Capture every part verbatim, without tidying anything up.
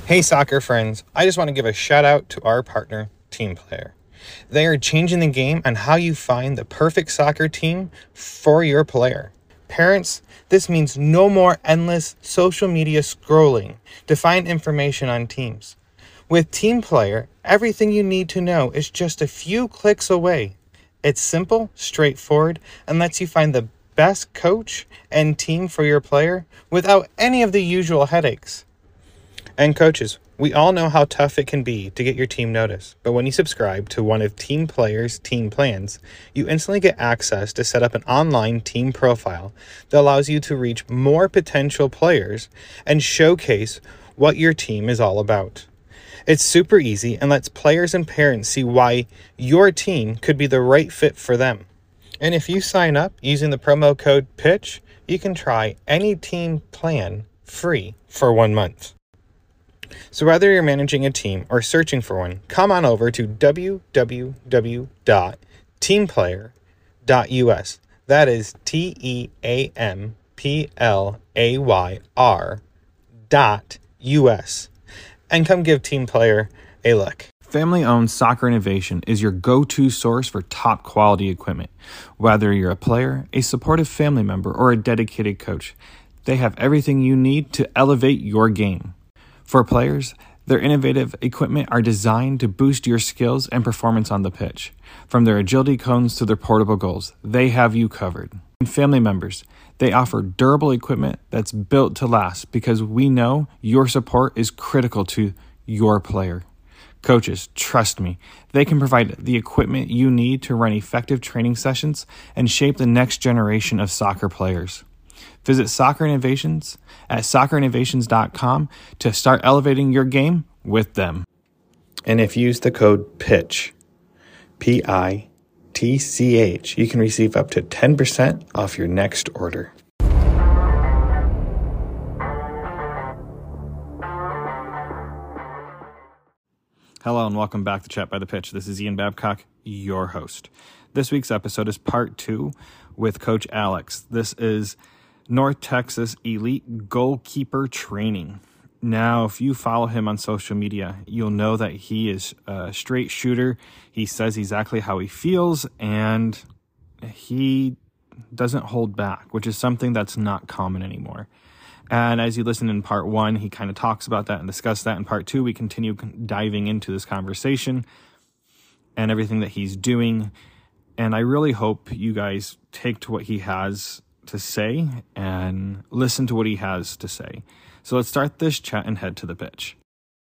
Hey, soccer friends. I just want to give a shout out to our partner, Team Player. They are changing the game on how you find the perfect soccer team for your player. Parents, this means no more endless social media scrolling to find information on teams. With Team Player, everything you need to know is just a few clicks away. It's simple, straightforward, and lets you find the best coach and team for your player without any of the usual headaches. And coaches, we all know how tough it can be to get your team noticed, but when you subscribe to one of Team Player's team plans, you instantly get access to set up an online team profile that allows you to reach more potential players and showcase what your team is all about. It's super easy and lets players and parents see why your team could be the right fit for them. And if you sign up using the promo code PITCH, you can try any team plan free for one month. So whether you're managing a team or searching for one, come on over to w w w dot team player dot u s. That is T E A M P L A Y R dot U S. And come give Team Player a look. Family-owned Soccer Innovation is your go-to source for top quality equipment. Whether you're a player, a supportive family member, or a dedicated coach, they have everything you need to elevate your game. For players, their innovative equipment are designed to boost your skills and performance on the pitch. From their agility cones to their portable goals, they have you covered. And family members, they offer durable equipment that's built to last because we know your support is critical to your player. Coaches, trust me, they can provide the equipment you need to run effective training sessions and shape the next generation of soccer players. Visit Soccer Innovations at soccer innovations dot com to start elevating your game with them. And if you use the code PITCH, P I T C H, you can receive up to ten percent off your next order. Hello and welcome back to Chat by the Pitch. This is Ian Babcock, your host. This week's episode is part two with Coach Alex. This is North Texas Elite Goalkeeper Training. Now, if you follow him on social media, you'll know that he is a straight shooter. He says exactly how he feels, and he doesn't hold back, which is something that's not common anymore. And as you listen in part one, he kind of talks about that and discuss that. In part two, we continue diving into this conversation and everything that he's doing. And I really hope you guys take to what he has to say and listen to what he has to say. So let's start this chat and head to the pitch.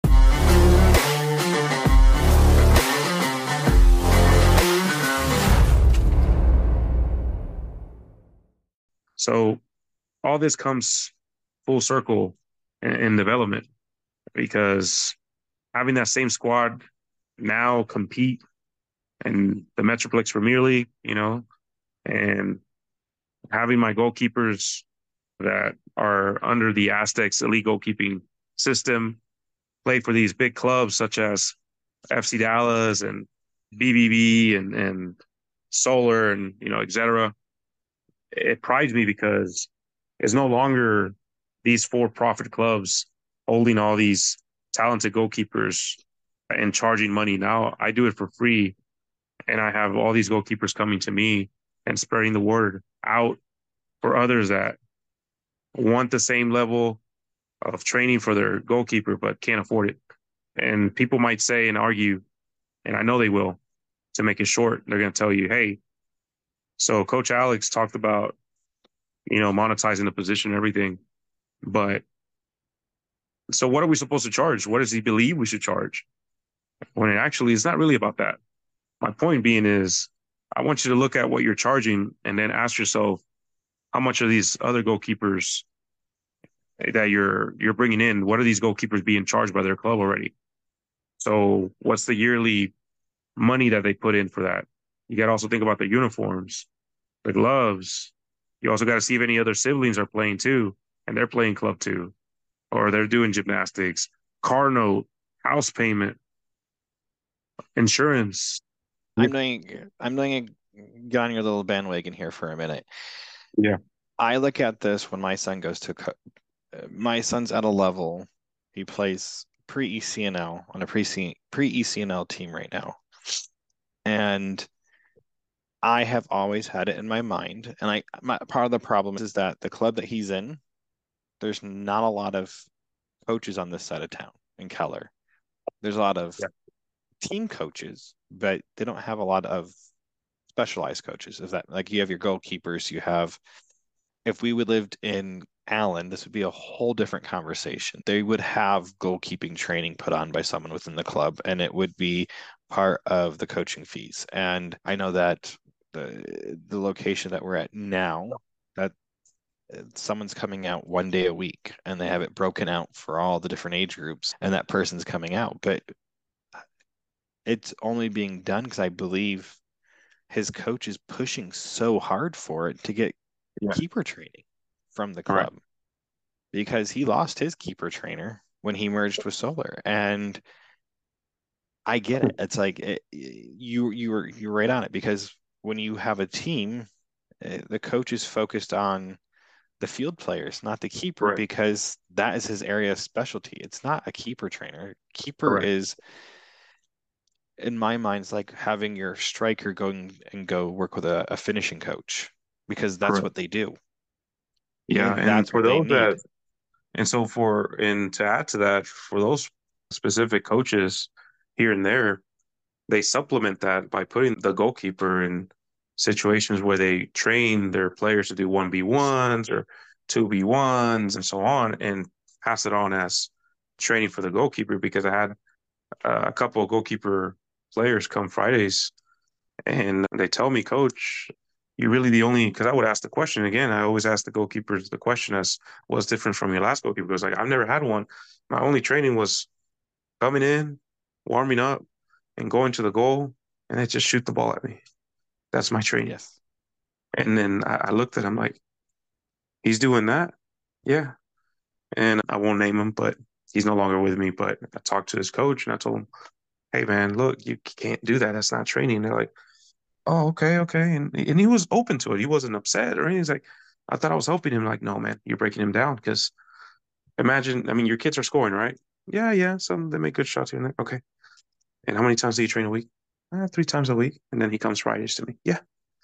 So all this comes full circle in, in development, because having that same squad now compete in the Metroplex Premier League, you know, and having my goalkeepers that are under the Aztecs elite goalkeeping system play for these big clubs such as F C Dallas and B B B and, and Solar and, you know, et cetera. It prides me because it's no longer these for-profit clubs holding all these talented goalkeepers and charging money. Now I do it for free, and I have all these goalkeepers coming to me and spreading the word out for others that want the same level of training for their goalkeeper but can't afford it. And people might say and argue, and I know they will, to make it short, they're going to tell you, hey, so Coach Alex talked about, you know, monetizing the position and everything, but so what are we supposed to charge? What does he believe we should charge? When it actually is not really about that. My point being is, I want you to look at what you're charging and then ask yourself, how much are these other goalkeepers that you're you're bringing in? What are these goalkeepers being charged by their club already? So what's the yearly money that they put in for that? You got to also think about the uniforms, the gloves. You also got to see if any other siblings are playing too, and they're playing club too, or they're doing gymnastics, car note, house payment, insurance. I'm doing I'm doing a, get on your little bandwagon here for a minute. Yeah. I look at this when my son goes to co- my son's at a level, he plays pre-E C N L on a pre pre-E C N L team right now. And I have always had it in my mind. And I my, part of the problem is that the club that he's in, there's not a lot of coaches on this side of town in Keller. There's a lot of Yeah. team coaches, but they don't have a lot of specialized coaches. Is that like you have your goalkeepers, you have if we would lived in Allen, this would be a whole different conversation. They would have goalkeeping training put on by someone within the club, and it would be part of the coaching fees. And I know that the the location that we're at now, that someone's coming out one day a week, and they have it broken out for all the different age groups, and that person's coming out. But it's only being done because I believe his coach is pushing so hard for it to get Yeah. keeper training from the All right. club because he lost his keeper trainer when he merged with Solar. And I get it. It's like it, you you were you're right on it because when you have a team, eh, the coach is focused on the field players, not the keeper, Right. because that is his area of specialty. It's not a keeper trainer. Keeper Correct. is, in my mind, it's like having your striker go and go work with a, a finishing coach because that's Correct. what they do. Yeah, And and that's for what they those need. that, and so for, and to add to that, for those specific coaches here and there, they supplement that by putting the goalkeeper in situations where they train their players to do one v ones or two v ones and so on, and pass it on as training for the goalkeeper. Because I had uh, a couple of goalkeeper players come Fridays, and they tell me, Coach, you're really the only, because I would ask the question again. I always ask the goalkeepers the question as what's different from your last goalkeeper. Because like I've never had one. My only training was coming in, warming up, and going to the goal, and they just shoot the ball at me. That's my training. Yes. And then I, I looked at him like, he's doing that? Yeah. And I won't name him, but he's no longer with me. But I talked to his coach and I told him, hey, man, look, you can't do that. That's not training. They're like, oh, okay, okay. And and he was open to it. He wasn't upset or anything. He's like, I thought I was helping him. Like, no, man, you're breaking him down. Because imagine, I mean, your kids are scoring, right? Yeah, yeah. Some they make good shots here and there. Okay. And how many times do you train a week? Uh, three times a week. And then he comes Fridays to me. Yeah.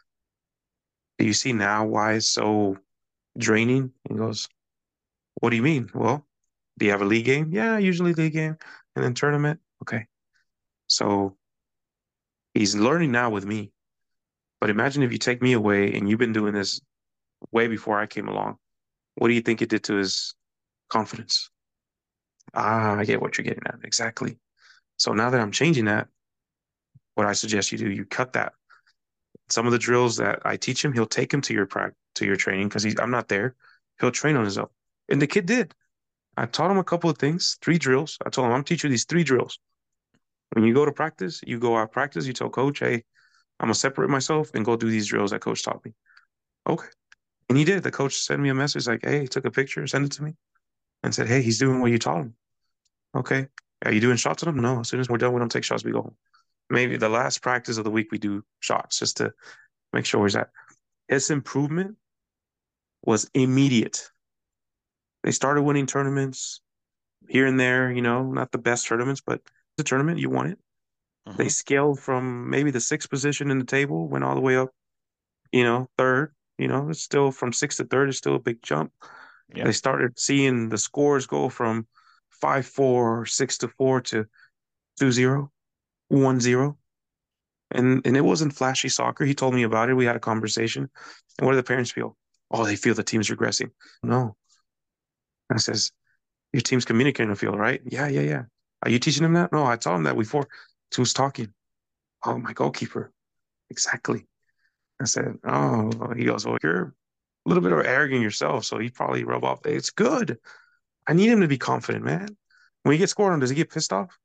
Do you see now why it's so draining? He goes, what do you mean? Well, do you have a league game? Yeah, usually league game. And then tournament. Okay. So he's learning now with me. But imagine if you take me away and you've been doing this way before I came along. What do you think it did to his confidence? Ah, I get what you're getting at. Exactly. So now that I'm changing that, what I suggest you do, you cut that. Some of the drills that I teach him, he'll take him to your prac to your training because he's I'm not there. He'll train on his own. And the kid did. I taught him a couple of things, three drills. I told him, I'm teaching you these three drills. When you go to practice, you go out practice, you tell coach, hey, I'm gonna separate myself and go do these drills that coach taught me. Okay. And he did. The coach sent me a message like, hey, he took a picture, sent it to me, and said, hey, he's doing what you taught him. Okay. Are you doing shots on him? No. As soon as we're done, we don't take shots, we go home. Maybe the last practice of the week we do shots just to make sure he's at. His improvement was immediate. They started winning tournaments here and there, you know, not the best tournaments, but the tournament, you won it. Mhm. They scaled from maybe the sixth position in the table, went all the way up, you know, third. You know, it's still from sixth to third is still a big jump. Yeah. They started seeing the scores go from five four, six to four to two zero, one zero. And and it wasn't flashy soccer. He told me about it. We had a conversation. And what do the parents feel? Oh, they feel the team's regressing. No. I says, your team's communicating on the field, right? Yeah, yeah, yeah. Are you teaching them that? No, I taught them that before. Who's talking? Oh, my goalkeeper. Exactly. I said, oh, he goes, well, you're a little bit arrogant yourself, so he probably rub off. It's good. I need him to be confident, man. When he gets scored on, does he get pissed off?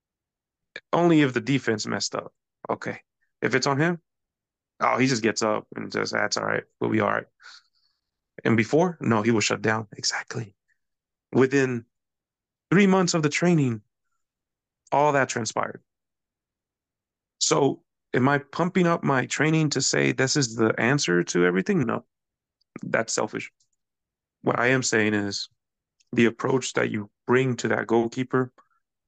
Only if the defense messed up. Okay. If it's on him, oh, he just gets up and just, that's all right. We'll be all right. And before, no, he was shut down. Exactly. Within three months of the training, all that transpired. So am I pumping up my training to say this is the answer to everything? No, that's selfish. What I am saying is the approach that you bring to that goalkeeper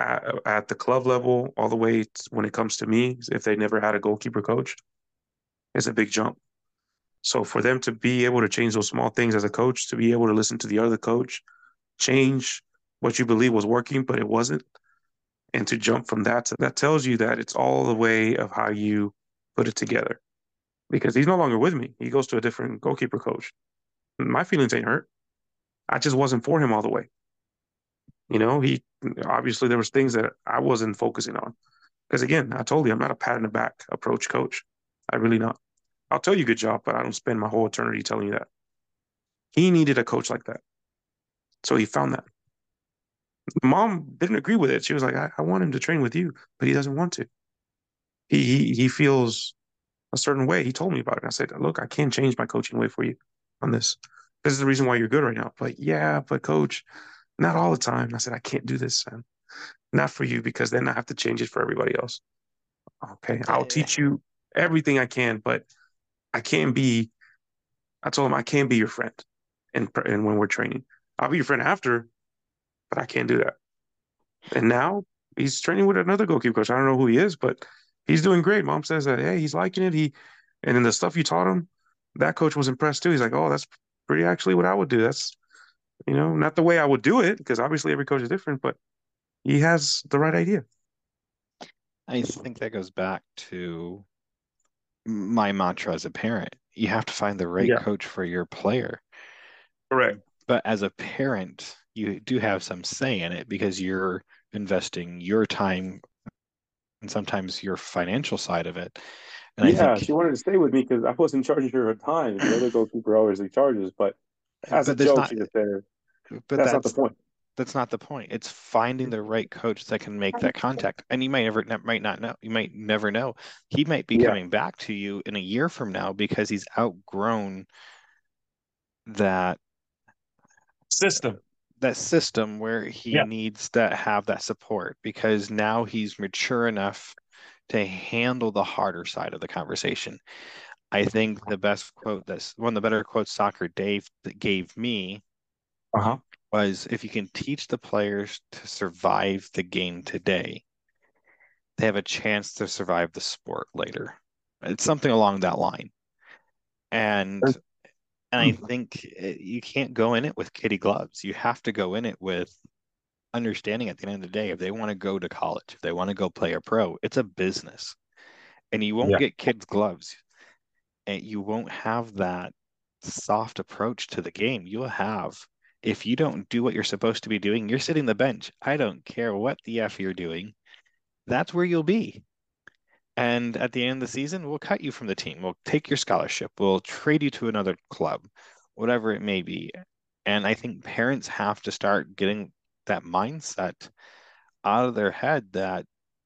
at, at the club level, all the way to when it comes to me, if they never had a goalkeeper coach, is a big jump. So for them to be able to change those small things as a coach, to be able to listen to the other coach, change what you believe was working, but it wasn't, and to jump from that to that tells you that it's all the way of how you put it together. Because he's no longer with me. He goes to a different goalkeeper coach. My feelings ain't hurt. I just wasn't for him all the way. You know, he obviously there was things that I wasn't focusing on. Because again, I told you I'm not a pat in the back approach coach. I really not. I'll tell you good job, but I don't spend my whole eternity telling you that. He needed a coach like that. So he found that. Mom didn't agree with it. She was like, I, I want him to train with you, but he doesn't want to. He, he he feels a certain way. He told me about it. And I said, look, I can't change my coaching way for you on this. This is the reason why you're good right now. Like, yeah, but coach, not all the time. And I said, I can't do this, man. Not for you, because then I have to change it for everybody else. Okay, I'll Eh, teach you everything I can, but I can't be, I told him I can't be your friend. And, and when we're training, I'll be your friend after, but I can't do that. And now he's training with another goalkeeper coach. I don't know who he is, but he's doing great. Mom says that, hey, he's liking it. He, and then the stuff you taught him, that coach was impressed too. He's like, oh, that's pretty actually what I would do. That's, you know, not the way I would do it, because obviously every coach is different, but he has the right idea. I think that goes back to my mantra as a parent. You have to find the right Yeah, coach for your player. correct. But as a parent, you do have some say in it because you're investing your time and sometimes your financial side of it. And I Yeah, think, she wanted to stay with me because I wasn't charging her a time. The other goalkeeper obviously charges, but as a but there's joke, not, she just said, but that's not the that's point. that's not the point. It's finding the right coach that can make that contact. And you might never might not know. You might never know. He might be Yeah, coming back to you in a year from now because he's outgrown that system. that system where he Yeah, needs to have that support because now he's mature enough to handle the harder side of the conversation. I think the best quote that's one of the better quotes Soccer Dave that gave me uh-huh. was if you can teach the players to survive the game today, they have a chance to survive the sport later. It's something along that line. And and I think it, you can't go in it with kitty gloves. You have to go in it with understanding at the end of the day if they want to go to college, if they want to go play a pro, it's a business. And you won't Yeah, get kids gloves and you won't have that soft approach to the game. You'll have if you don't do what you're supposed to be doing, you're sitting the bench. I don't care what the F you're doing. That's where you'll be. And at the end of the season, we'll cut you from the team. We'll take your scholarship. We'll trade you to another club, whatever it may be. And I think parents have to start getting that mindset out of their head that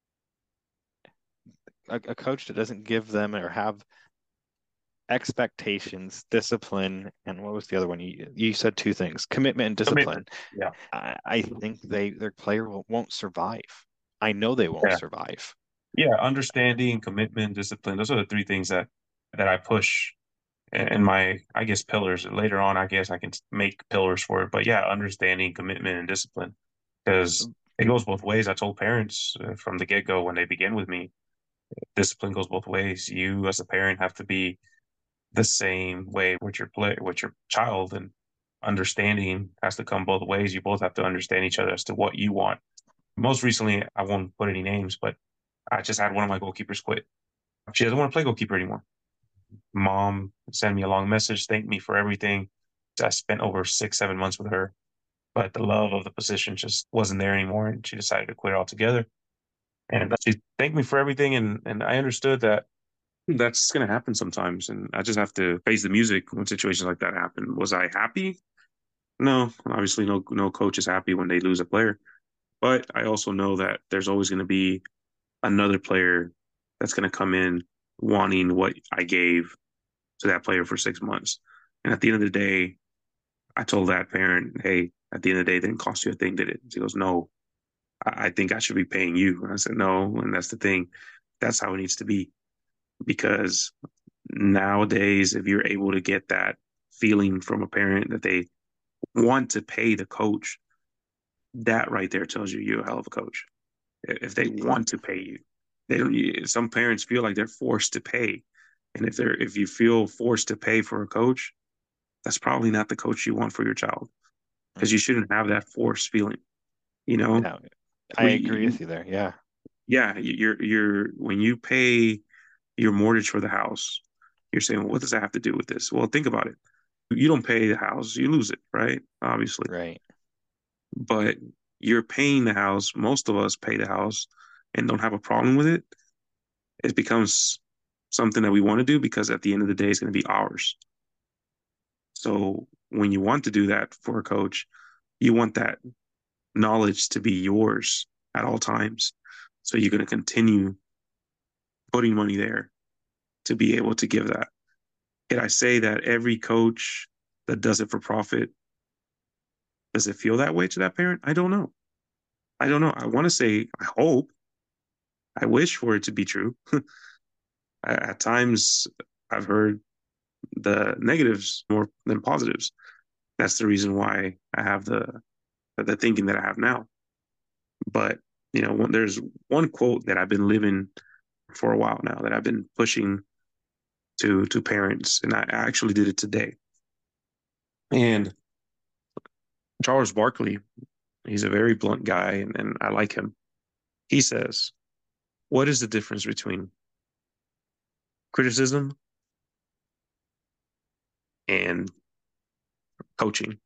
a, a coach that doesn't give them or have expectations, discipline, and what was the other one? You, you said two things, commitment and discipline. commitment. Yeah, I, I think they their player will, won't survive. I know they won't yeah, survive. yeah. Understanding, commitment, discipline. Those are the three things that that I push in my, I guess, pillars. Later on, I guess I can make pillars for it. But yeah, understanding, commitment, and discipline, because it goes both ways. I told parents uh, from the get go when they begin with me, discipline goes both ways. You, as a parent, have to be the same way with your play with your child, and understanding has to come both ways. You both have to understand each other as to what you want. Most recently, I won't put any names, but I just had one of my goalkeepers quit. She doesn't want to play goalkeeper anymore. Mom sent me a long message, thanked me for everything. I spent over six, seven months with her, but the love of the position just wasn't there anymore, and she decided to quit altogether. And she thanked me for everything, and and I understood that that's going to happen sometimes, and I just have to face the music when situations like that happen. Was I happy? No, obviously, no no coach is happy when they lose a player. But I also know that there's always going to be another player that's going to come in wanting what I gave to that player for six months. And at the end of the day, I told that parent, hey, at the end of the day, it didn't cost you a thing, did it? She goes, no, I, I think I should be paying you. And I said, no. And that's the thing. That's how it needs to be. Because nowadays, if you're able to get that feeling from a parent that they want to pay the coach, that right there tells you you're a hell of a coach. if they want to pay you. They don't. Some parents feel like they're forced to pay, and if they're if you feel forced to pay for a coach, that's probably not the coach you want for your child because you shouldn't have that forced feeling. You know, Yeah, I agree we with you there. Yeah. yeah, you're you're when you pay your mortgage for the house, you're saying, well, what does that have to do with this? Well, think about it. You don't pay the house, you lose it, right? Obviously. Right. But you're paying the house. Most of us pay the house and don't have a problem with it. It becomes something that we want to do because at the end of the day, it's going to be ours. So when you want to do that for a coach, you want that knowledge to be yours at all times. So you're going to continue putting money there to be able to give that. Can I say that every coach that does it for profit, does it feel that way to that parent? I don't know. I don't know. I want to say, I hope, I wish for it to be true. At times, I've heard the negatives more than positives. That's the reason why I have the the thinking that I have now. But you know, when, there's one quote that I've been living for a while now that I've been pushing to to parents, and I actually did it today. And Charles Barkley, he's a very blunt guy, and, and I like him. He says, "What is the difference between criticism and coaching?"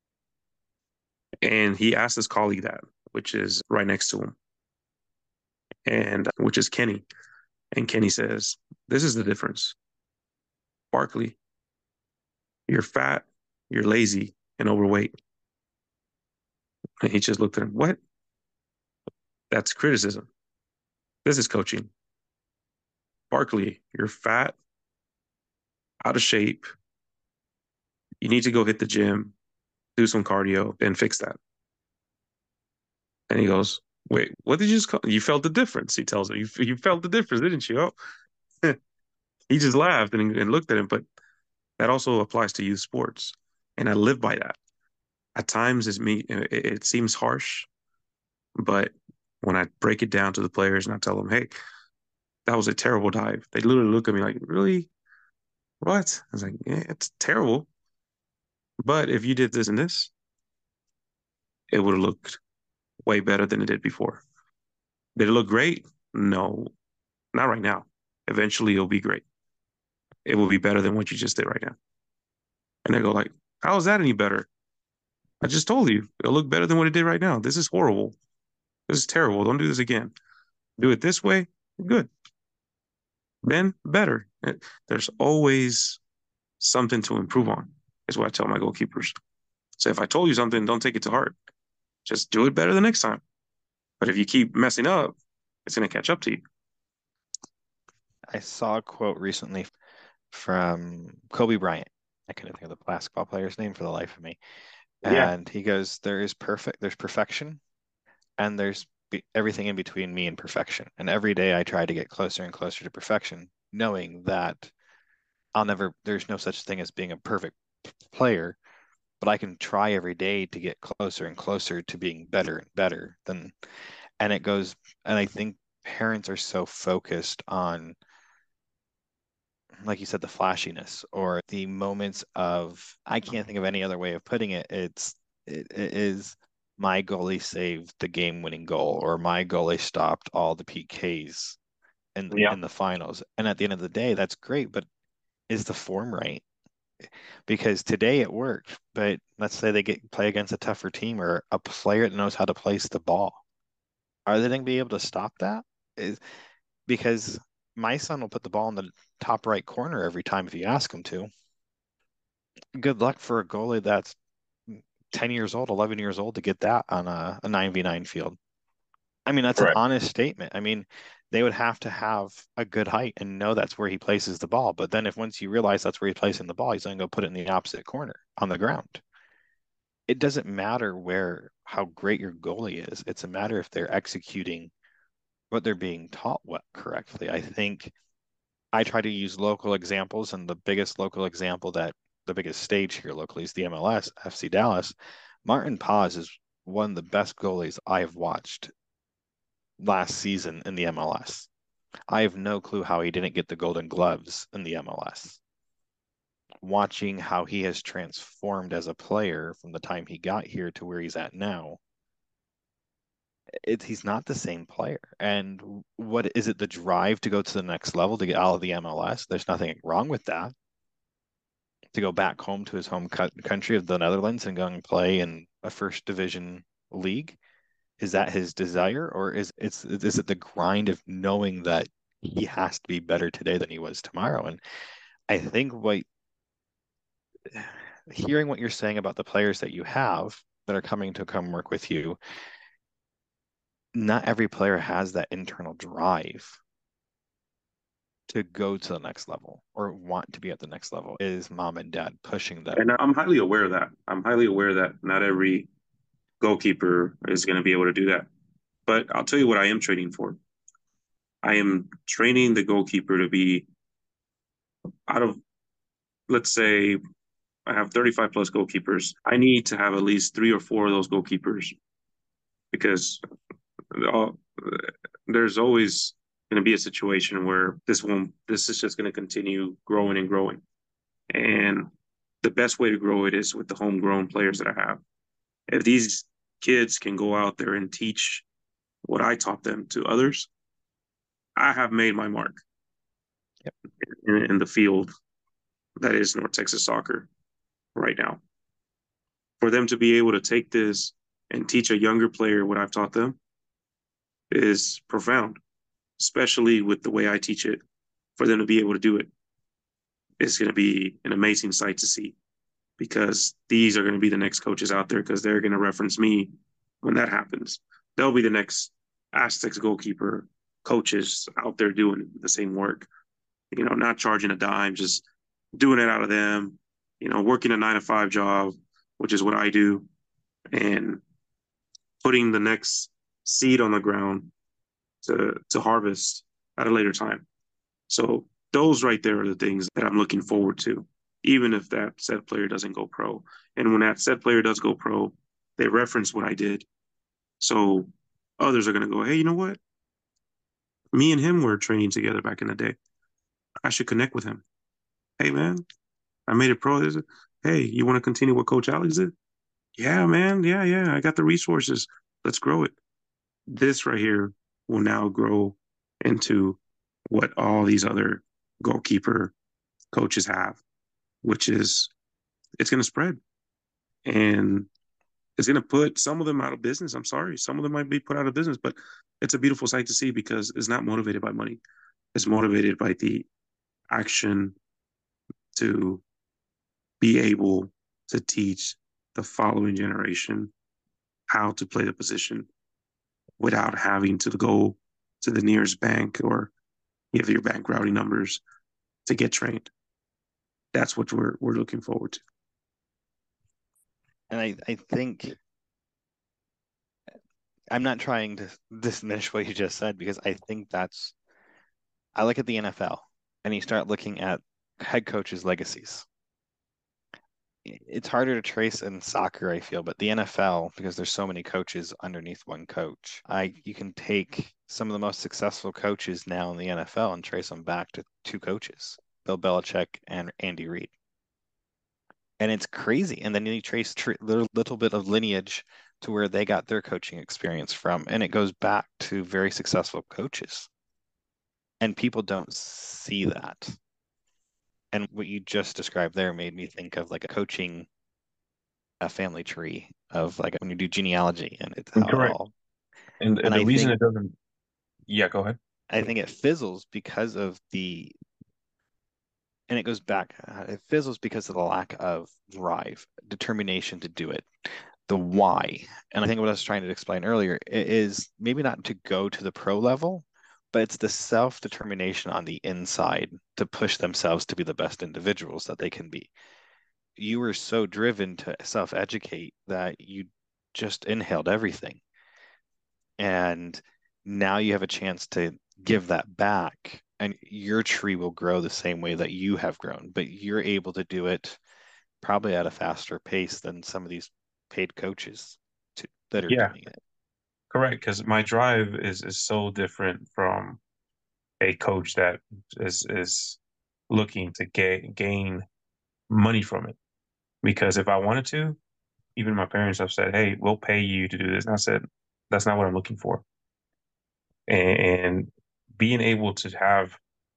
And he asked his colleague that, which is right next to him, and which is Kenny. And Kenny says, "This is the difference. Barkley, you're fat, you're lazy, and overweight." And he just looked at him, "What? That's criticism. This is coaching. Barkley, you're fat, out of shape. You need to go hit the gym, do some cardio, and fix that." And he goes, "Wait, what did you just call? You felt the difference?" He tells me, "You, you felt the difference, didn't you?" Oh, he just laughed and, and looked at him. But that also applies to youth sports. And I live by that. At times, it's me, it, it seems harsh, but when I break it down to the players and I tell them, hey, that was a terrible dive, they literally look at me like, really? What? I was like, yeah, it's terrible. But if you did this and this, it would have looked way better than it did before. Did it look great? No, not right now. Eventually, it'll be great. It will be better than what you just did right now. And they go like, how is that any better? I just told you, it'll look better than what it did right now. This is horrible. This is terrible. Don't do this again. Do it this way. Good. Then better. There's always something to improve on, is what I tell my goalkeepers. So if I told you something, don't take it to heart. Just do it better the next time. But if you keep messing up, it's going to catch up to you. I saw a quote recently from Kobe Bryant. I couldn't think of the basketball player's name for the life of me. Yeah. And he goes, there is perfect, there's perfection, and there's be- everything in between me and perfection. And every day I try to get closer and closer to perfection, knowing that I'll never, there's no such thing as being a perfect player, but I can try every day to get closer and closer to being better and better than, and it goes, and I think parents are so focused on, like you said, the flashiness or the moments of, I can't think of any other way of putting it. It's, it, it is my goalie saved the game winning goal, or my goalie stopped all the P Ks in, Yeah. in the finals. And at the end of the day, that's great, but is the form right? Because today it worked, but let's say they get play against a tougher team or a player that knows how to place the ball. Are they going to be able to stop that? Is because my son will put the ball in the top right corner every time if you ask him to. Good luck for a goalie that's ten years old, eleven years old to get that on a, a nine v nine field. I mean, that's an Right. honest statement. I mean, they would have to have a good height and know that's where he places the ball. But then if once you realize that's where he's placing the ball, he's going to go put it in the opposite corner on the ground. It doesn't matter where how great your goalie is. It's a matter if they're executing what they're being taught what correctly. I think I try to use local examples, and the biggest local example that the biggest stage here locally is the M L S, F C Dallas. Martin Paz is one of the best goalies I have watched last season in the M L S. I have no clue how he didn't get the Golden Gloves in the M L S. Watching how he has transformed as a player from the time he got here to where he's at now, it, he's not the same player. And what is it, the drive to go to the next level, to get out of the M L S? There's nothing wrong with that. To go back home to his home country of the Netherlands and go and play in a first division league. Is that his desire, or is it's is it the grind of knowing that he has to be better today than he was tomorrow? And I think what hearing what you're saying about the players that you have that are coming to come work with you, not every player has that internal drive to go to the next level or want to be at the next level. Is mom and dad pushing them? And I'm highly aware of that. I'm highly aware that not every goalkeeper is going to be able to do that. But I'll tell you what I am training for. I am training the goalkeeper to be out of, let's say, I have thirty-five plus goalkeepers. I need to have at least three or four of those goalkeepers because all, there's always going to be a situation where this one, this is just going to continue growing and growing. And the best way to grow it is with the homegrown players that I have. If these kids can go out there and teach what I taught them to others, I have made my mark. Yep. in, in the field that is North Texas soccer right now. For them to be able to take this and teach a younger player what I've taught them is profound, especially with the way I teach it. For them to be able to do it is going to be an amazing sight to see, because these are going to be the next coaches out there, because they're going to reference me when that happens. They'll be the next Aztecs goalkeeper coaches out there doing the same work, you know, not charging a dime, just doing it out of them, you know, working a nine to five job, which is what I do, and putting the next seed on the ground to to harvest at a later time. So those right there are the things that I'm looking forward to, even if that said player doesn't go pro. And when that said player does go pro, they reference what I did. So others are going to go, hey, you know what? Me and him were training together back in the day. I should connect with him. Hey, man, I made it pro. Hey, you want to continue what Coach Alex did? Yeah, man. Yeah, yeah. I got the resources. Let's grow it. This right here will now grow into what all these other goalkeeper coaches have, which is it's going to spread. And it's going to put some of them out of business. I'm sorry. Some of them might be put out of business, but it's a beautiful sight to see, because it's not motivated by money. It's motivated by the action to be able to teach the following generation how to play the position without having to go to the nearest bank or give your bank routing numbers to get trained. That's what we're we're looking forward to. And I, I think I'm not trying to diminish what you just said, because I think that's, I look at the N F L and you start looking at head coaches' legacies. It's harder to trace in soccer, I feel, but the N F L, because there's so many coaches underneath one coach, I you can take some of the most successful coaches now in the N F L and trace them back to two coaches, Bill Belichick and Andy Reid. And it's crazy. And then you trace a little, little bit of lineage to where they got their coaching experience from, and it goes back to very successful coaches. And people don't see that. And what you just described there made me think of like a coaching, a family tree of like when you do genealogy, and it's how Correct. it all. And, and, And the I reason think, it doesn't, yeah, go ahead. I think it fizzles because of the, and it goes back, uh, it fizzles because of the lack of drive, determination to do it, the why. And I think what I was trying to explain earlier is maybe not to go to the pro level, but it's the self-determination on the inside to push themselves to be the best individuals that they can be. You were so driven to self-educate that you just inhaled everything. And now you have a chance to give that back, and your tree will grow the same way that you have grown, but you're able to do it probably at a faster pace than some of these paid coaches to, that are Yeah. doing it. Correct, because my drive is is so different from a coach that is is looking to gain gain money from it. Because if I wanted to, even my parents have said, "Hey, we'll pay you to do this." And I said, "That's not what I'm looking for." And, and being able to have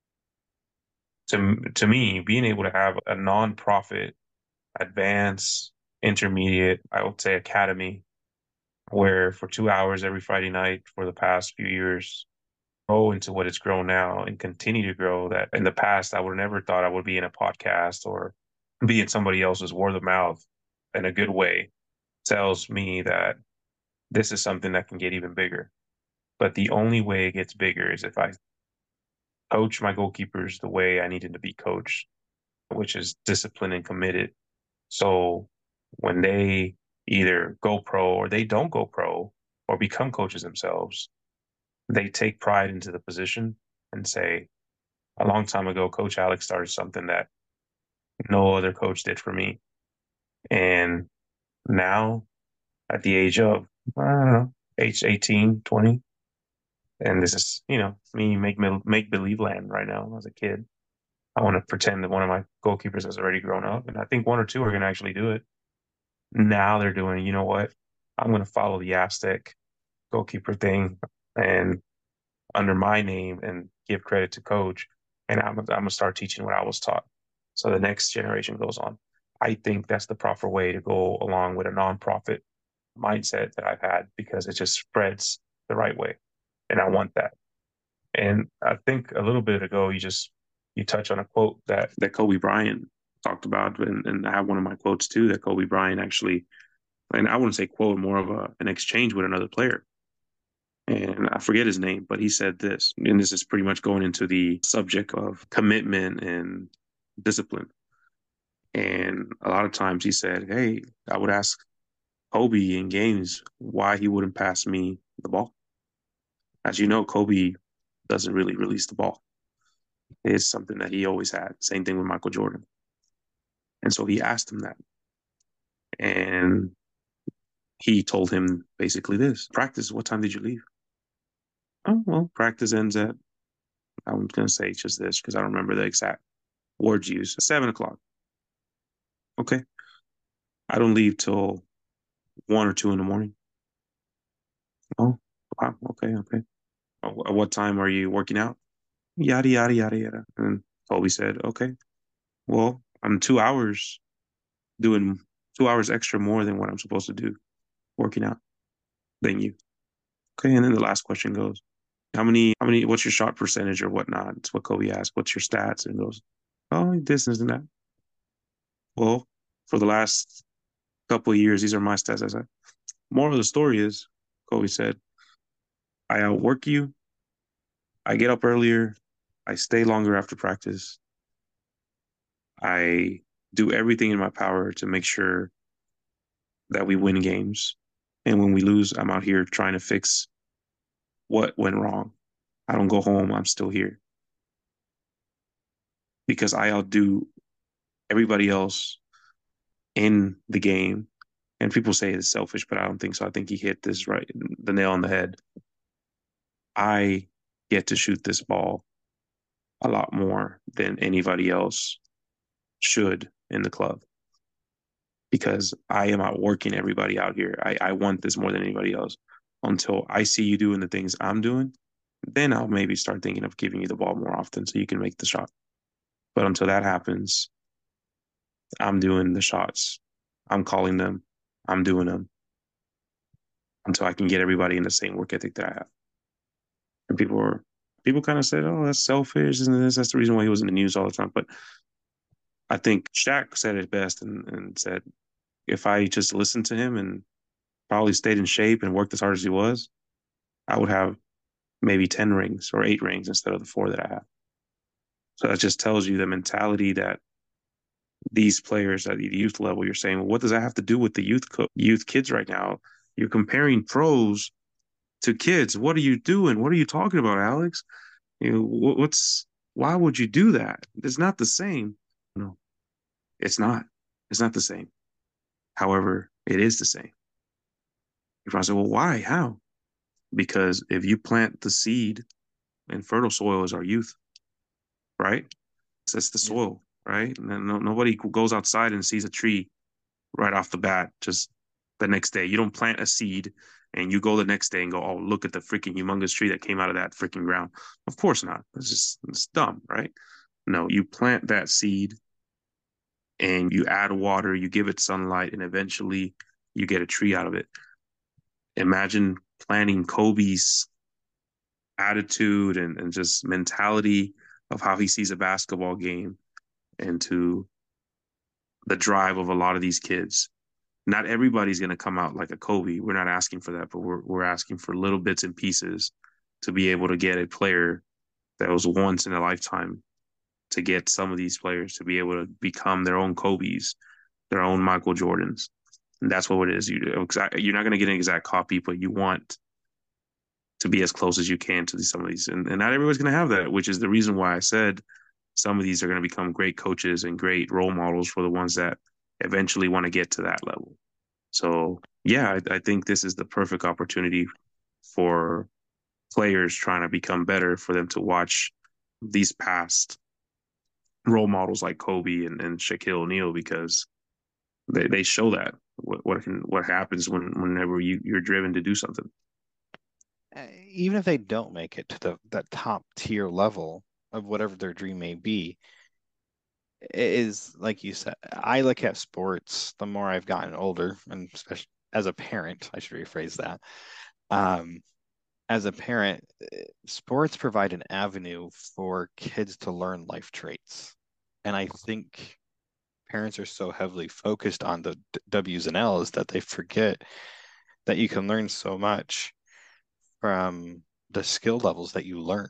to to me, being able to have a nonprofit, advanced, intermediate, I would say academy, where for two hours every Friday night for the past few years, grow into what it's grown now and continue to grow. That in the past I would have never thought I would be in a podcast or be in somebody else's word of mouth in a good way, tells me that this is something that can get even bigger. But the only way it gets bigger is if I coach my goalkeepers the way I needed to be coached, which is disciplined and committed. So when they either go pro or they don't go pro or become coaches themselves, they take pride into the position and say, a long time ago, Coach Alex started something that no other coach did for me. And now, at the age of, I don't know, age eighteen, twenty, and this is, you know, me make make believe land right now as a kid. I want to pretend that one of my goalkeepers has already grown up, and I think one or two are going to actually do it. Now they're doing, you know what? I'm going to follow the Aztec goalkeeper thing and under my name and give credit to coach. And I'm, I'm going to start teaching what I was taught. So the next generation goes on. I think that's the proper way to go along with a nonprofit mindset that I've had because it just spreads the right way. And I want that. And I think a little bit ago, you just, you touch on a quote that, that Kobe Bryant talked about. And, and I have one of my quotes too, that Kobe Bryant actually, and I wouldn't say quote, more of a, an exchange with another player. And I forget his name, but he said this, and this is pretty much going into the subject of commitment and discipline. And a lot of times he said, hey, I would ask Kobe in games why he wouldn't pass me the ball. As you know, Kobe doesn't really release the ball. It's something that he always had. Same thing with Michael Jordan. And so he asked him that. And he told him basically this, practice, what time did you leave? Oh, well, practice ends at, I'm going to say just this because I don't remember the exact words used, seven o'clock. Okay. I don't leave till one or two in the morning. Oh, wow. Okay. Okay. At what time are you working out? Yada, yada, yada, yada. And Kobe said, okay, well, I'm two hours doing two hours extra more than what I'm supposed to do working out than you. Okay. And then the last question goes, how many, how many, what's your shot percentage or whatnot? It's what Kobe asked. What's your stats? And goes, oh, this and that. Well, for the last couple of years, these are my stats. I said, moral of the story is, Kobe said, I outwork you. I get up earlier. I stay longer after practice. I do everything in my power to make sure that we win games. And when we lose, I'm out here trying to fix what went wrong. I don't go home. I'm still here because I outdo everybody else in the game. And people say it's selfish, but I don't think so. I think he hit this right, the nail on the head. I get to shoot this ball a lot more than anybody else should in the club because I am outworking everybody out here. I, I want this more than anybody else. Until I see you doing the things I'm doing, then I'll maybe start thinking of giving you the ball more often so you can make the shot. But until that happens, I'm doing the shots. I'm calling them. I'm doing them until I can get everybody in the same work ethic that I have. And people were, people kind of said, oh, that's selfish. And this, that's the reason why he was in the news all the time. But I think Shaq said it best and, and said, if I just listened to him and probably stayed in shape and worked as hard as he was, I would have maybe ten rings or eight rings instead of the four that I have. So that just tells you the mentality that these players at the youth level, you're saying, well, what does that have to do with the youth co- youth kids right now? You're comparing pros to kids. What are you doing? What are you talking about, Alex? You know, what's why would you do that? It's not the same. No, it's not. It's not the same. However, it is the same. If I say, well, why? How? because if you plant the seed in fertile soil is our youth, right? That's the Yeah. soil, right? And no, nobody goes outside and sees a tree right off the bat, just the next day. You don't plant a seed and you go the next day and go, oh, look at the freaking humongous tree that came out of that freaking ground. Of course not. It's just, it's dumb, right? No, you plant that seed and you add water, you give it sunlight, and eventually you get a tree out of it. Imagine planting Kobe's attitude and, and just mentality of how he sees a basketball game into the drive of a lot of these kids. Not everybody's going to come out like a Kobe. We're not asking for that, but we're we're asking for little bits and pieces to be able to get a player that was once in a lifetime, to get some of these players to be able to become their own Kobe's, their own Michael Jordans. And that's what it is. You, you're not going to get an exact copy, but you want to be as close as you can to some of these. And, and not everybody's going to have that, which is the reason why I said some of these are going to become great coaches and great role models for the ones that eventually want to get to that level. So, yeah, I, I think this is the perfect opportunity for players trying to become better, for them to watch these past role models like Kobe and, and Shaquille O'Neal, because they, they show that what what can what happens when whenever you, you're driven to do something. Uh, Even if they don't make it to the that top tier level of whatever their dream may be, it is like you said. I look at sports the more I've gotten older, and especially as a parent, I should rephrase that. Um, as a parent, eh, sports provide an avenue for kids to learn life traits. And I think parents are so heavily focused on the d- W's and L's that they forget that you can learn so much from the skill levels that you learn.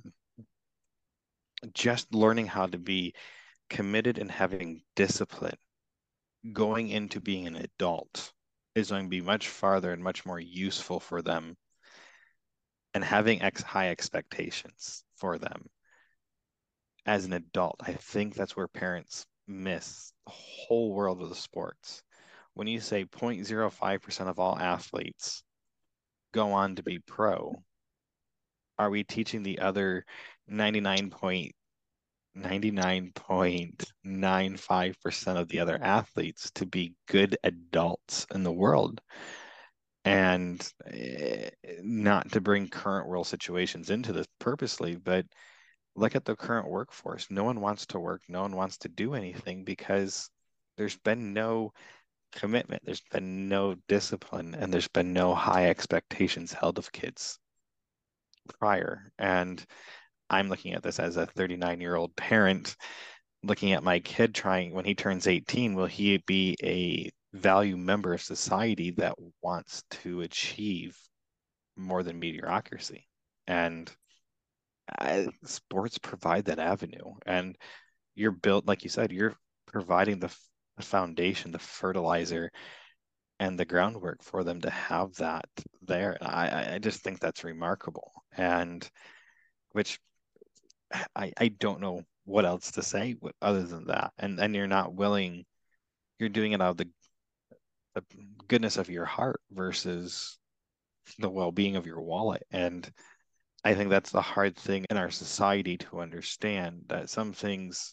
Just learning how to be committed and having discipline going into being an adult is going to be much farther and much more useful for them, and having ex high expectations for them as an adult. I think that's where parents miss the whole world of the sports. When you say zero point zero five percent of all athletes go on to be pro, are we teaching the other ninety-nine point ninety-nine point nine five percent of the other athletes to be good adults in the world? And eh, not to bring current world situations into this purposely, but look at the current workforce. No one wants to work. No one wants to do anything because there's been no commitment. There's been no discipline, and there's been no high expectations held of kids prior. And I'm looking at this as a thirty-nine year old parent, looking at my kid trying, when he turns eighteen, will he be a value member of society that wants to achieve more than mediocrity? And I, sports provide that avenue. And you're built, like you said, you're providing the, the foundation, the fertilizer, and the groundwork for them to have that there. And I, I just think that's remarkable. And which I, I don't know what else to say other than that. And and you're not willing, you're doing it out of the, the goodness of your heart versus the well-being of your wallet. And I think that's the hard thing in our society to understand, that some things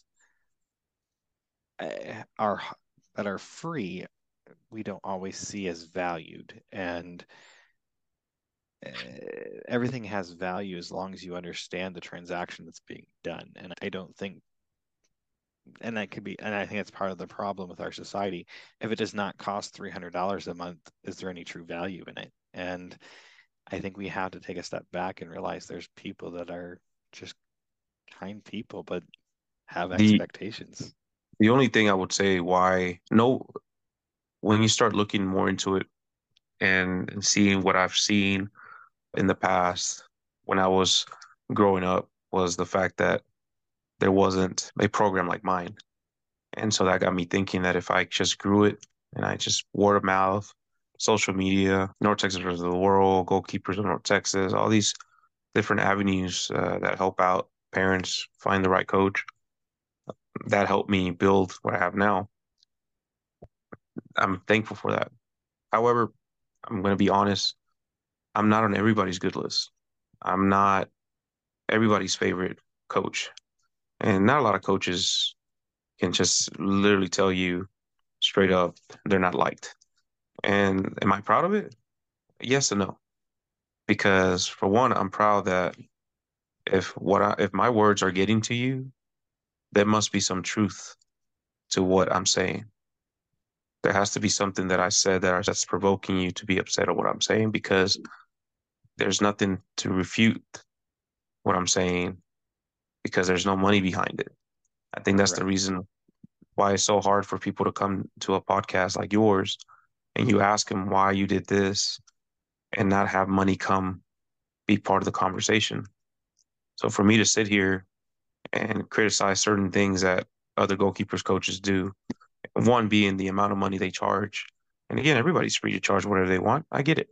uh, are that are free we don't always see as valued. And uh, everything has value as long as you understand the transaction that's being done. And I don't think, and that could be, and I think that's part of the problem with our society. If it does not cost three hundred dollars a month, is there any true value in it? And I think we have to take a step back and realize there's people that are just kind people, but have The expectations. the only thing I would say why no when you start looking more into it and, and seeing what I've seen in the past when I was growing up was the fact that there wasn't a program like mine. And so that got me thinking that if I just grew it and I just word of mouth, social media, North Texas versus the world, goalkeepers of North Texas, all these different avenues uh, that help out parents find the right coach, that helped me build what I have now. I'm thankful for that. However, I'm going to be honest. I'm not on everybody's good list. I'm not everybody's favorite coach. And not a lot of coaches can just literally tell you straight up they're not liked. And am I proud of it? Yes and no. Because for one, I'm proud that if what I, if my words are getting to you, there must be some truth to what I'm saying. There has to be something that I said that are, that's provoking you to be upset at what I'm saying because there's nothing to refute what I'm saying because there's no money behind it. I think that's the Right. reason why it's so hard for people to come to a podcast like yours and you ask them why you did this and not have money come be part of the conversation. So for me to sit here and criticize certain things that other goalkeepers coaches do, one being the amount of money they charge. And again, everybody's free to charge whatever they want. I get it.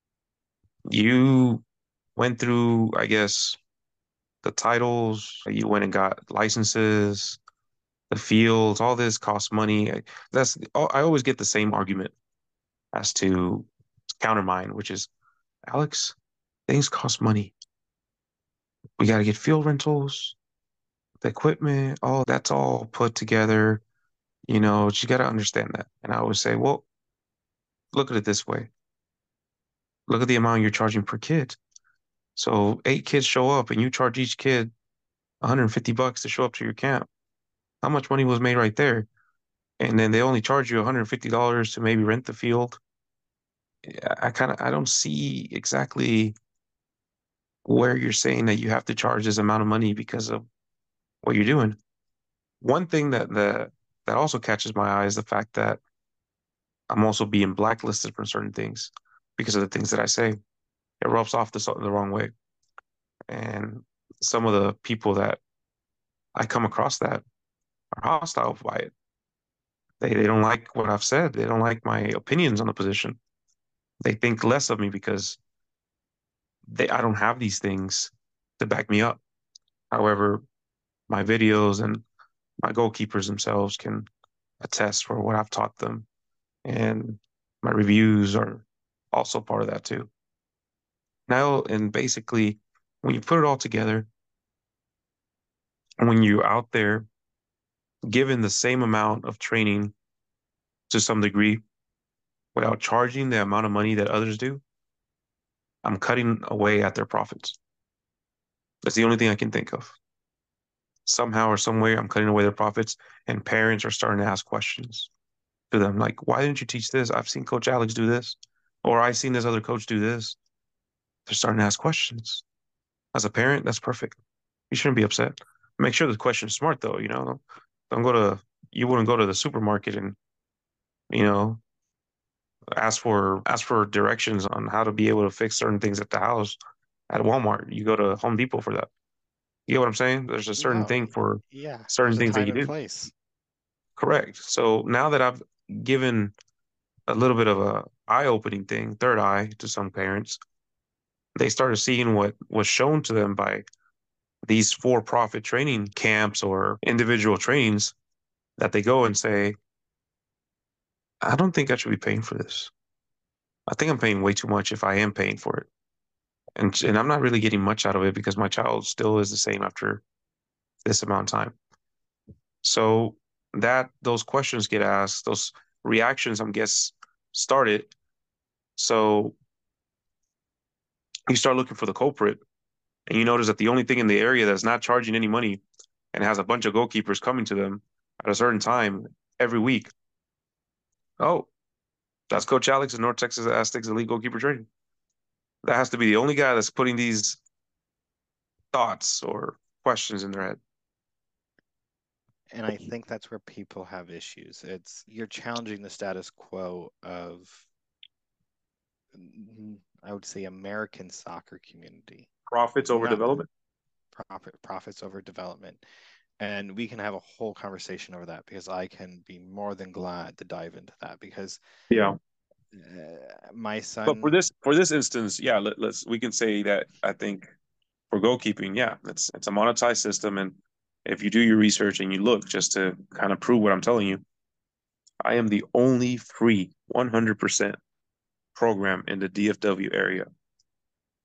You went through, I guess, the titles, you went and got licenses, the fields, all this costs money. That's I always get the same argument as to counter mine, which is Alex, things cost money. We got to get field rentals, the equipment, all that's all put together. You know, you got to understand that. And I always say, well, look at it this way. Look at the amount you're charging per kid. So eight kids show up and you charge each kid one hundred fifty bucks to show up to your camp. How much money was made right there? And then they only charge you one hundred fifty dollars to maybe rent the field. I kind of I don't see exactly where you're saying that you have to charge this amount of money because of what you're doing. One thing that that that also catches my eye is the fact that I'm also being blacklisted from certain things because of the things that I say. It rubs off the the wrong way, and some of the people that I come across that are hostile by it. They they don't like what I've said. They don't like my opinions on the position. They think less of me because they I don't have these things to back me up. However, my videos and my goalkeepers themselves can attest for what I've taught them. And my reviews are also part of that too. Now, and basically, when you put it all together, when you're out there given the same amount of training to some degree without charging the amount of money that others do, I'm cutting away at their profits. That's the only thing I can think of. Somehow or some way, I'm cutting away their profits, and parents are starting to ask questions to them, like, "Why didn't you teach this? I've seen Coach Alex do this, or I've seen this other coach do this." They're starting to ask questions. As a parent, that's perfect. You shouldn't be upset. Make sure the question's smart, though. You know, don't, don't go to. You wouldn't go to the supermarket and you know ask for ask for directions on how to be able to fix certain things at the house at Walmart. You go to Home Depot for that. You get what I'm saying? There's a certain No, thing for yeah, certain there's a things that time you and do. place. Correct. So now that I've given a little bit of a eye-opening thing, third eye to some parents, they started seeing what was shown to them by these for-profit training camps or individual trainings that they go and say, I don't think I should be paying for this. I think I'm paying way too much if I am paying for it. And and I'm not really getting much out of it because my child still is the same after this amount of time. So that those questions get asked, those reactions, I guess, started. So you start looking for the culprit, and you notice that the only thing in the area that's not charging any money and has a bunch of goalkeepers coming to them at a certain time every week. Oh, that's Coach Alex in North Texas Aztecs Elite Goalkeeper Training. That has to be the only guy that's putting these thoughts or questions in their head. And I think that's where people have issues. It's you're challenging the status quo of, I would say, American soccer community. Profits over Not development. profit profits over development. And we can have a whole conversation over that because I can be more than glad to dive into that because Yeah. uh, my But for son, this for this instance, yeah, let, let's we can say that I think for goalkeeping, yeah, it's it's a monetized system, and if you do your research and you look just to kind of prove what I'm telling you, I am the only free one hundred percent program in the D F W area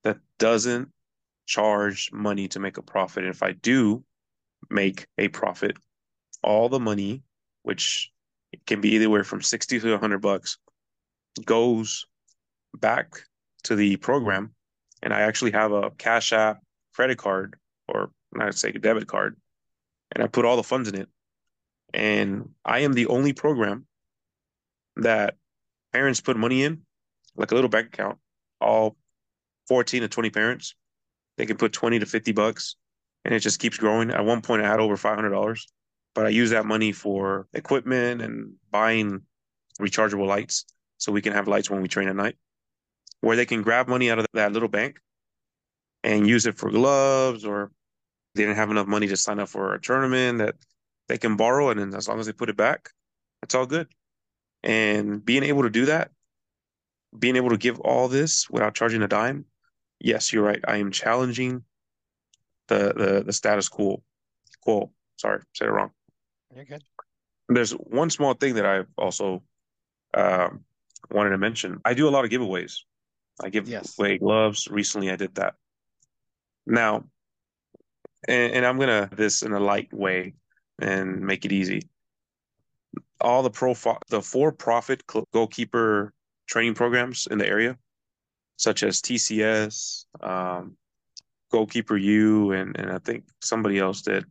that doesn't charge money to make a profit. And if I do make a profit, all the money, which can be anywhere from sixty to a hundred bucks, goes back to the program. And I actually have a Cash App credit card, or I'd say a debit card, and I put all the funds in it. And I am the only program that parents put money in, like a little bank account, all fourteen to twenty parents. They can put twenty to fifty bucks, and it just keeps growing. At one point, I had over five hundred dollars, but I use that money for equipment and buying rechargeable lights so we can have lights when we train at night, where they can grab money out of that little bank and use it for gloves, or they didn't have enough money to sign up for a tournament that they can borrow. And then as long as they put it back, it's all good. And being able to do that, being able to give all this without charging a dime, yes, you're right. I am challenging the the, the status quo. Quo. Sorry, said it wrong. You're good. There's one small thing that I've also um, wanted to mention. I do a lot of giveaways. I give Yes. away gloves. Recently, I did that. Now, and, and I'm gonna this in a light way and make it easy. All the pro the for-profit goalkeeper training programs in the area, such as T C S, um, Goalkeeper U, and and I think somebody else did.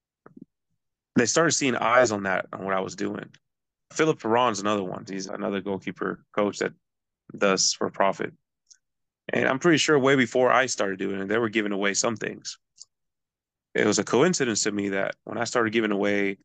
They started seeing eyes on that on what I was doing. Philip Perron's another one. He's another goalkeeper coach that does for profit. And I'm pretty sure way before I started doing it, they were giving away some things. It was a coincidence to me that when I started giving away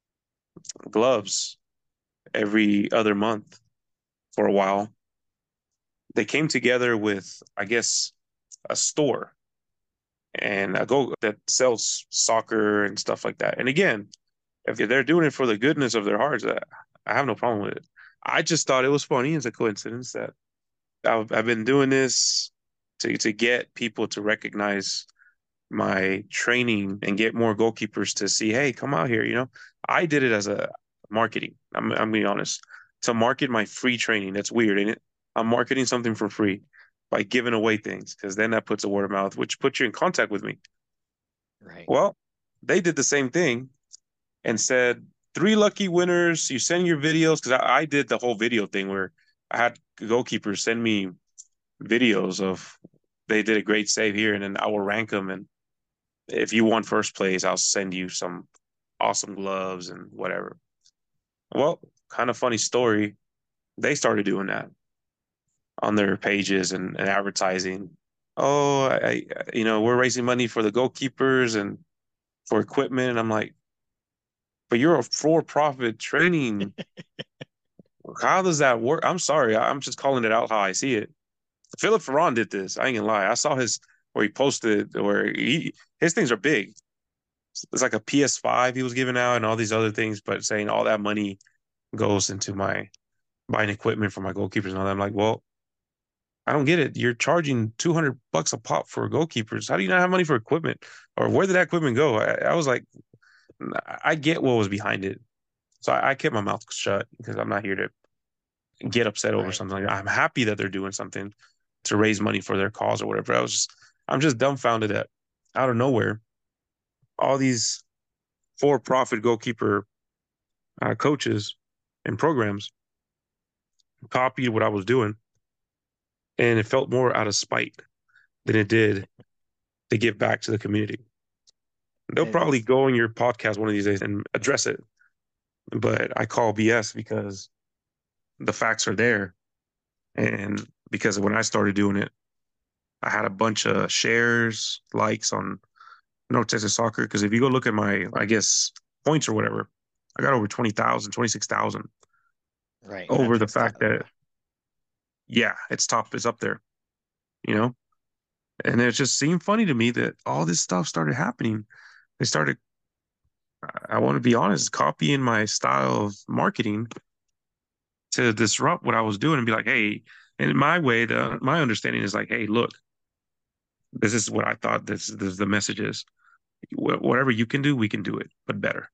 gloves every other month for a while, they came together with, I guess, a store and a go that sells soccer and stuff like that. And again, if they're doing it for the goodness of their hearts, I, I have no problem with it. I just thought it was funny. It's a coincidence that I've, I've been doing this to to get people to recognize my training and get more goalkeepers to see, hey, come out here. You know, I did it as a marketing. I'm I'm being honest, to market my free training. That's weird, ain't it? I'm marketing something for free by giving away things, because then that puts a word of mouth, which puts you in contact with me. Right. Well, they did the same thing and said, three lucky winners. You send your videos, because I, I did the whole video thing where I had goalkeepers send me videos of they did a great save here, and then I will rank them. And if you won first place, I'll send you some awesome gloves and whatever. Well, kind of funny story. They started doing that on their pages and, and advertising. Oh, I, I, you know, we're raising money for the goalkeepers and for equipment. And I'm like, but you're a for-profit training. How does that work? I'm sorry. I'm just calling it out how I see it. Philip Ferron did this. I ain't gonna lie. I saw his where he posted where he his things are big. It's like a P S five he was giving out and all these other things, but saying all that money goes into my buying equipment for my goalkeepers and all that. I'm like, well, I don't get it. You're charging two hundred bucks a pop for goalkeepers. How do you not have money for equipment? Or where did that equipment go? I, I was like, I get what was behind it. So I, I kept my mouth shut because I'm not here to get upset over Right. something. Like, I'm happy that they're doing something to raise money for their cause or whatever. I was just, I'm just dumbfounded that out of nowhere, all these for-profit goalkeeper uh, coaches and programs copied what I was doing, and it felt more out of spite than it did to give back to the community. They'll It's, probably go on your podcast one of these days and address it, but I call B S because the facts are there, and because when I started doing it, I had a bunch of shares, likes on North Texas Soccer. Because if you go look at my, I guess, points or whatever, I got over twenty thousand, twenty-six thousand right. over That's, the that's fact kind of that, yeah, it's top, it's up there, you know? And it just seemed funny to me that all this stuff started happening. They started, I want to be honest, copying my style of marketing to disrupt what I was doing and be like, hey, and in my way, the my understanding is like, hey, look, this is what I thought this, this the message is. Wh- Whatever you can do, we can do it, but better.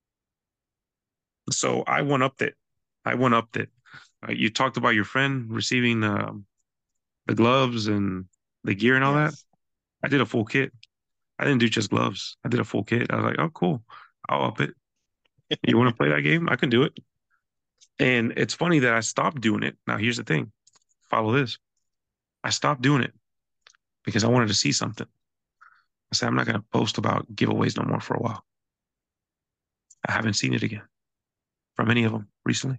So I went up it. I went up it. Uh, you talked about your friend receiving um, the gloves and the gear and all that. Yes. I did a full kit. I didn't do just gloves. I did a full kit. I was like, oh, cool. I'll up it. You want to play that game? I can do it. And it's funny that I stopped doing it. Now, here's the thing. Follow this. I stopped doing it because I wanted to see something. I said, I'm not going to post about giveaways no more for a while. I haven't seen it again from any of them recently.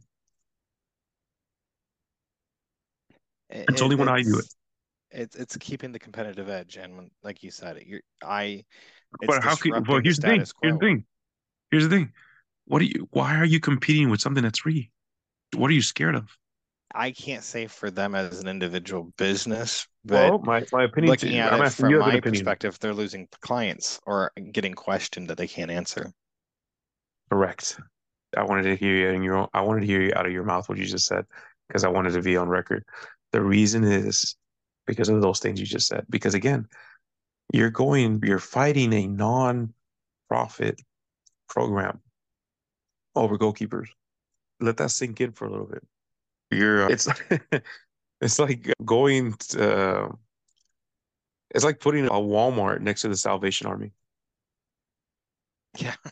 It's It, only when I do it. it's it's it's keeping the competitive edge, and when, like you said, you're I it's But how can, well, disrupting the here's the thing. status Here's the quo. thing. Here's the thing. What are you, why are you competing with something that's free? What are you scared of? I can't say for them as an individual business, but Well, my, my opinion, looking to, at I'm it asking from you as an my opinion. perspective, they're losing clients or getting questioned that they can't answer. Correct. I wanted to hear you in your own, I wanted to hear you out of your mouth what you just said because I wanted to be on record. The reason is because of those things you just said. Because again, you're going, you're fighting a non-profit program over goalkeepers. Let that sink in for a little bit. You're, uh, it's it's like going to, uh, it's like putting a Walmart next to the Salvation Army Yeah.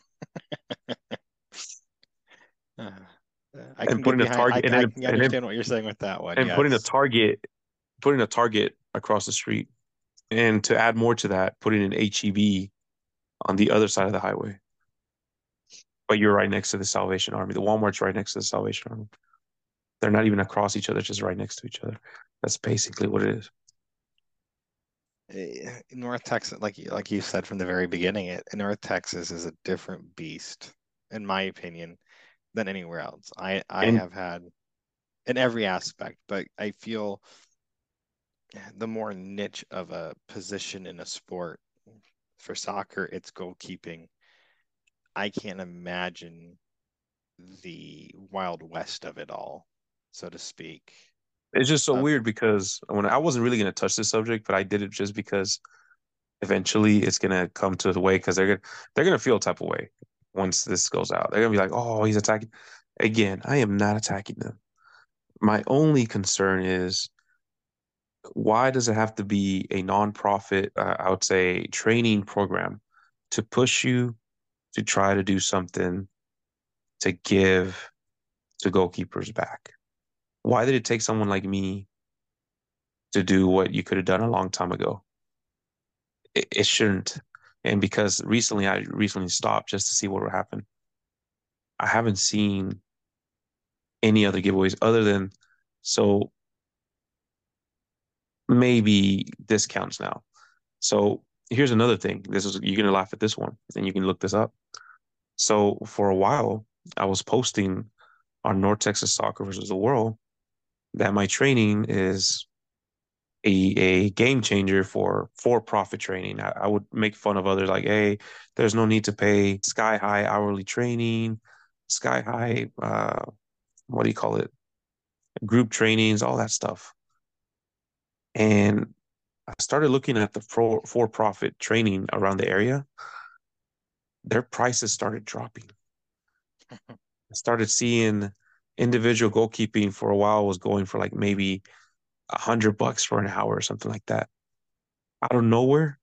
Uh, I and can get putting a behind, I, Target and I then can and then understand what you're saying with that one. and putting a Yes. Target putting a Target across the street. And to add more to that, putting an H E B on the other side of the highway. But you're right next to the Salvation Army. The Walmart's right next to the Salvation Army. They're not even across each other, just right next to each other. That's basically what it is. Eh, North Texas, like you- like you said from the very beginning, it North Texas is a different beast, in my opinion, than anywhere else. I I And have had in every aspect, but I feel the more niche of a position in a sport for soccer, it's goalkeeping. I can't imagine the Wild West of it all, so to speak. it's just so Uh, weird because when I wasn't really going to touch this subject, but I did it just because eventually it's going to come to the way because they're going to they're going to feel a type of way once this goes out. They're going to be like, "Oh, he's attacking." Again, I am not attacking them. My only concern is why does it have to be a nonprofit, uh, I would say, training program to push you to try to do something to give to goalkeepers back? Why did it take someone like me to do what you could have done a long time ago? It, it shouldn't. And because recently I recently stopped just to see what would happen. I haven't seen any other giveaways other than so maybe discounts now. So here's another thing. This is you're gonna laugh at this one, and you can look this up. So for a while, I was posting on North Texas Soccer versus the World that my training is a, a game changer for for profit training. I, I would make fun of others like, hey, there's no need to pay sky high hourly training, sky high uh what do you call it? Group trainings, all that stuff. And I started looking at the for for profit training around the area. Their prices started dropping. I started seeing individual goalkeeping for a while was going for like maybe a hundred bucks for an hour or something like that. Out of nowhere,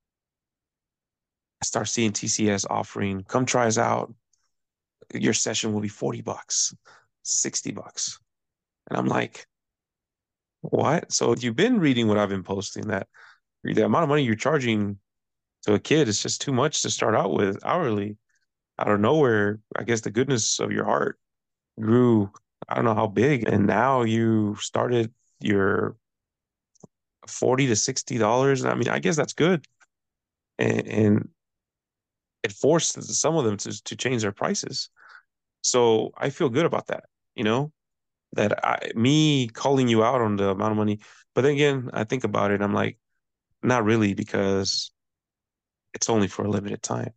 I start seeing T C S offering, come try us out. Your session will be forty bucks, sixty bucks. And I'm like, what? So you've been reading what I've been posting that the amount of money you're charging to a kid is just too much to start out with hourly. Out of nowhere, I guess the goodness of your heart grew, I don't know how big. And now you started your forty to sixty dollars. I mean, I guess that's good. And, and it forced some of them to, to change their prices. So I feel good about that, you know, that I, me calling you out on the amount of money. But then again, I think about it, I'm like, not really, because it's only for a limited time.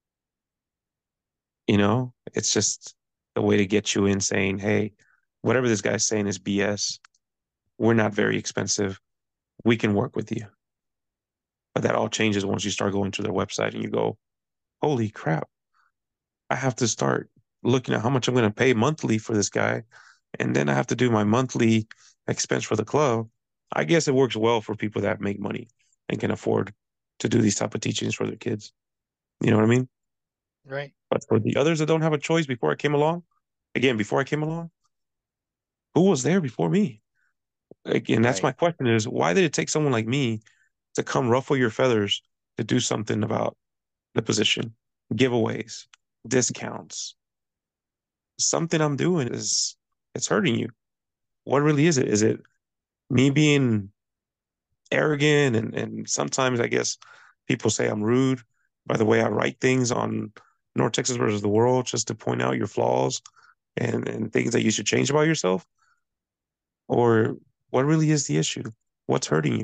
You know, it's just the way to get you in saying, hey, whatever this guy's saying is B S. We're not very expensive. We can work with you. But that all changes once you start going to their website and you go, holy crap, I have to start looking at how much I'm going to pay monthly for this guy. And then I have to do my monthly expense for the club. I guess it works well for people that make money and can afford to do these type of teachings for their kids. You know what I mean? Right. But for the others that don't have a choice before I came along, again, before I came along, who was there before me? Again, that's my Right. question is why did it take someone like me to come ruffle your feathers to do something about the position, giveaways, discounts? Something I'm doing is it's hurting you. What really is it? Is it me being arrogant and, and sometimes I guess people say I'm rude by the way I write things on North Texas versus the World just to point out your flaws and, and things that you should change about yourself? Or what really is the issue? What's hurting you?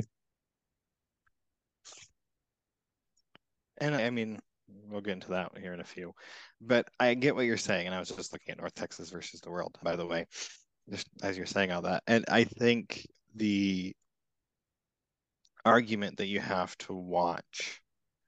And I mean, we'll get into that here in a few. But I get what you're saying. And I was just looking at North Texas versus the World, by the way, just as you're saying all that. And I think the argument that you have to watch,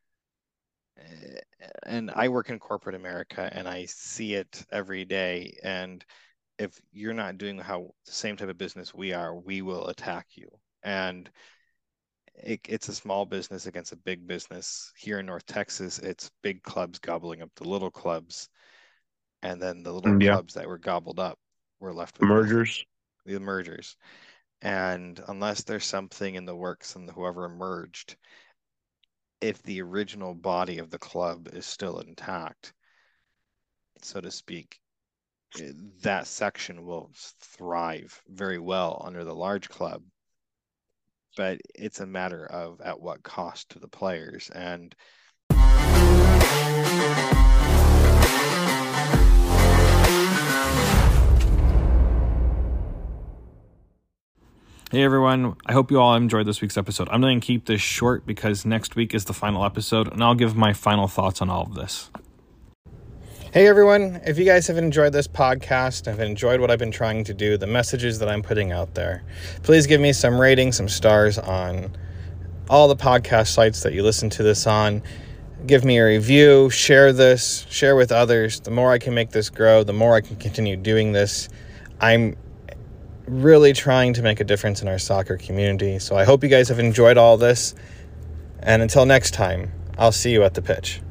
and I work in corporate America and I see it every day. And if you're not doing how the same type of business we are, we will attack you. And it, it's a small business against a big business. Here in North Texas, it's big clubs gobbling up the little clubs. And then the little Mm, yeah, clubs that were gobbled up were left with nothing. mergers. The mergers. And unless there's something in the works and whoever emerged, if the original body of the club is still intact, so to speak, that section will thrive very well under the large club. But it's a matter of at what cost to the players. And Hey everyone, I hope you all enjoyed this week's episode. I'm going to keep this short because next week is the final episode, and I'll give my final thoughts on all of this. Hey everyone, if you guys have enjoyed this podcast, have enjoyed what I've been trying to do, the messages that I'm putting out there, please give me some ratings, some stars on all the podcast sites that you listen to this on. Give me a review, share this, share with others. The more I can make this grow, the more I can continue doing this. I'm really trying to make a difference in our soccer community. So I hope you guys have enjoyed all this. And until next time, I'll see you at the pitch.